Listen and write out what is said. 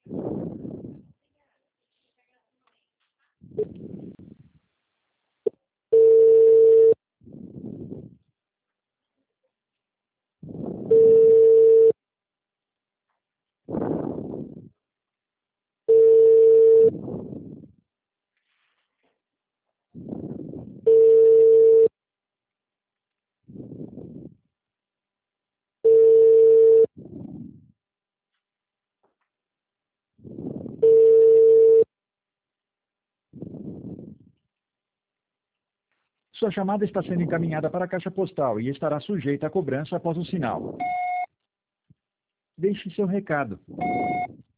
Sua chamada está sendo encaminhada para a caixa postal e estará sujeita a cobrança após o sinal. Deixe seu recado.